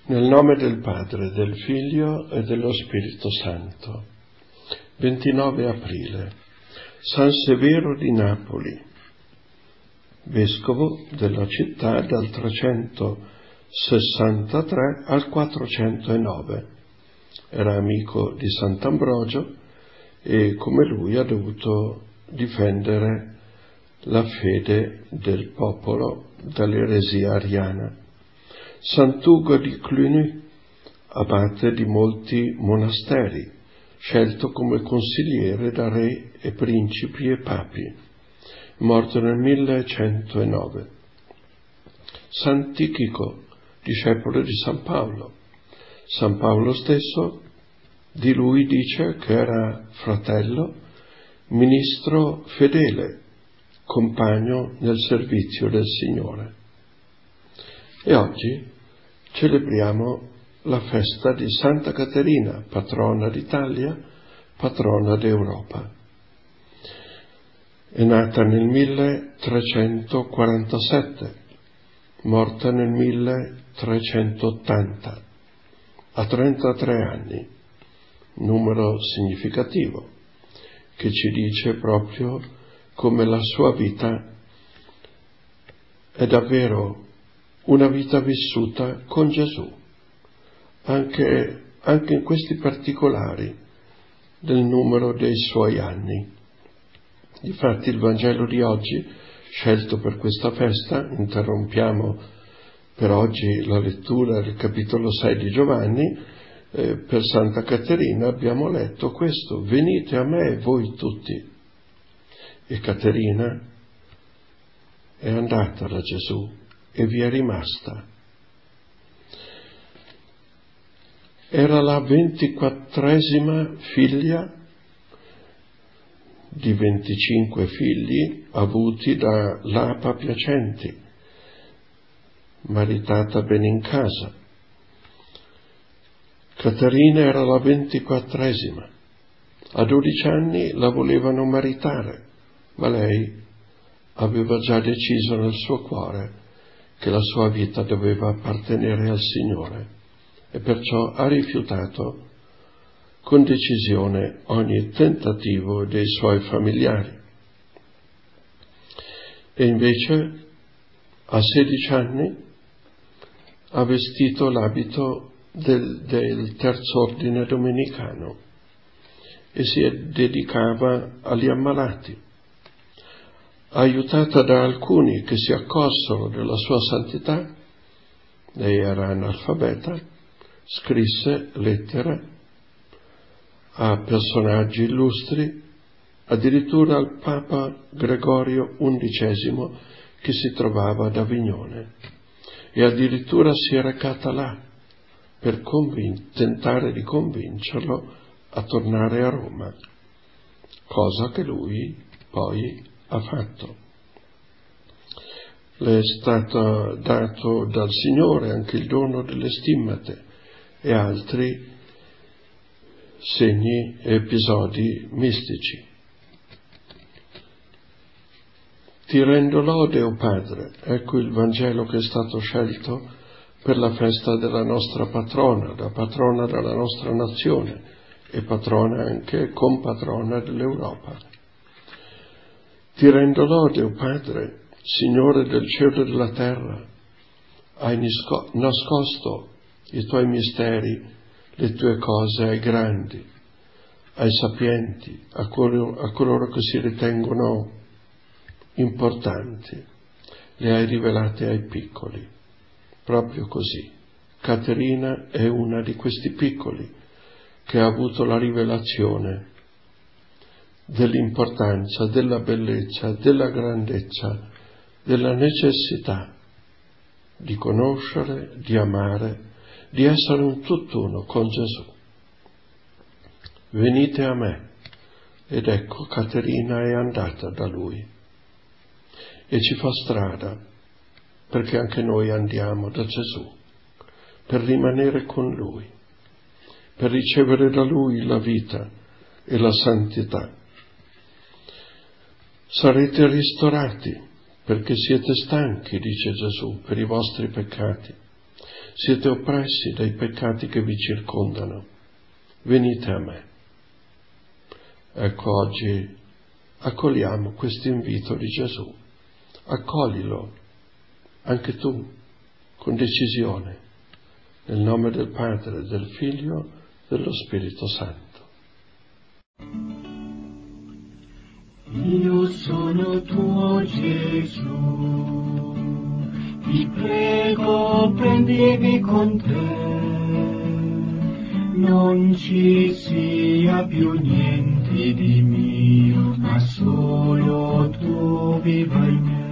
Nel nome del Padre, del Figlio e dello Spirito Santo. 29 aprile. San Severo di Napoli, vescovo della città dal 363 al 409. Era amico di Sant'Ambrogio e come lui ha dovuto difendere la fede del popolo dall'eresia ariana. Sant'Ugo di Cluny, abate di molti monasteri, scelto come consigliere da re e principi e papi, morto nel 1109. San Tichico, discepolo di San Paolo. San Paolo stesso di lui dice che era fratello, ministro fedele, compagno nel servizio del Signore. E oggi celebriamo la festa di Santa Caterina, patrona d'Italia, patrona d'Europa. È nata nel 1347, morta nel 1380, a 33 anni, numero significativo, che ci dice proprio come la sua vita è davvero una vita vissuta con Gesù, anche in questi particolari del numero dei suoi anni. Difatti il Vangelo di oggi, scelto per questa festa, interrompiamo per oggi la lettura del capitolo 6 di Giovanni, per Santa Caterina abbiamo letto questo: venite a me voi tutti. E Caterina è andata da Gesù e vi è rimasta. Era la 24esima figlia di 25 figli avuti da Lapa Piacenti, maritata bene in casa. Caterina era la 24esima. A 12 anni la volevano maritare, ma lei aveva già deciso nel suo cuore che la sua vita doveva appartenere al Signore e perciò ha rifiutato con decisione ogni tentativo dei suoi familiari. E invece a 16 anni ha vestito l'abito del terzo ordine domenicano e si dedicava agli ammalati. Aiutata da alcuni che si accorsero della sua santità, lei era analfabeta, scrisse lettere a personaggi illustri, addirittura al Papa Gregorio XI che si trovava ad Avignone, e addirittura si è recata là per tentare di convincerlo a tornare a Roma, cosa che lui poi ha fatto. Le è stato dato dal Signore anche il dono delle stimmate e altri segni e episodi mistici. Ti rendo lode, o Padre, ecco il Vangelo che è stato scelto per la festa della nostra patrona, la patrona della nostra nazione e patrona anche compatrona dell'Europa. Ti rendo lode, o Padre, Signore del cielo e della terra, hai nascosto i tuoi misteri, le tue cose ai grandi, ai sapienti, a coloro che si ritengono importanti, le hai rivelate ai piccoli. Proprio così. Caterina è una di questi piccoli che ha avuto la rivelazione dell'importanza, della bellezza, della grandezza, della necessità di conoscere, di amare, di essere un tutt'uno con Gesù. Venite a me. Ed ecco Caterina è andata da lui e ci fa strada, perché anche noi andiamo da Gesù per rimanere con lui, per ricevere da lui la vita e la santità. Sarete ristorati perché siete stanchi, dice Gesù, per i vostri peccati. siete oppressi dai peccati che vi circondano, venite a me. Ecco, oggi accogliamo questo invito di Gesù. Accoglilo anche tu, con decisione, nel nome del Padre, del Figlio, dello Spirito Santo. Io sono tuo Gesù, ti prego prendimi con te, non ci sia più niente di mio, ma solo tu viva in me.